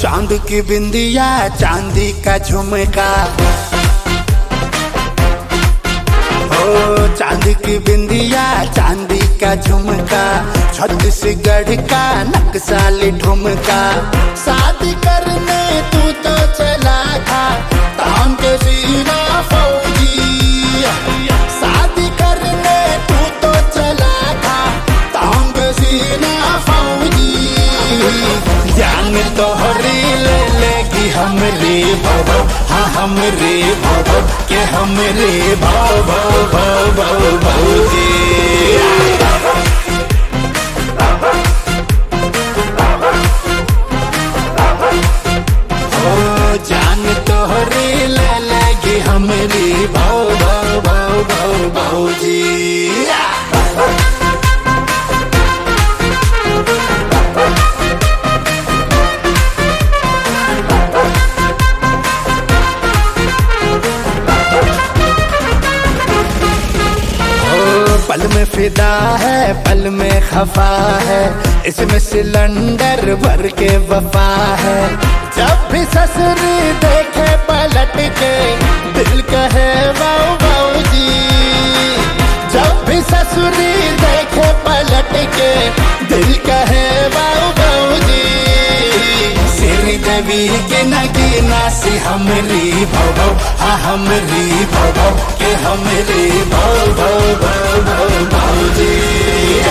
चांद की बिंदिया चांदी का झुमका, चांद की बिंदिया चांदी का झुमका, छत्तीसगढ़ का नक्सली ठुमका। शादी करने तू तो चला था तान के सीना फौजी, शादी करने तू तो चला था तान के सीना फौजी। जान तोहरी ले लेगी हमरे भव, हाँ हमरे भव के हमरे भव भव भव भव भौजी। जान तोहरी ले लेगी हमरी भव भव भव भव भौजी। पल में फिदा है पल में खफा है, इसमें सिलेंडर भर के वफा है। जब भी ससुरी देखे पलट के दिल कहे वाओ वाओ जी, जब भी ससुरी देखे पलट के दिल कहे वाओ वाओ जी। श्री देवी के नगीना से हमरी भव, हाँ हमरी भव के हमरी भव भव भव भव भौजी।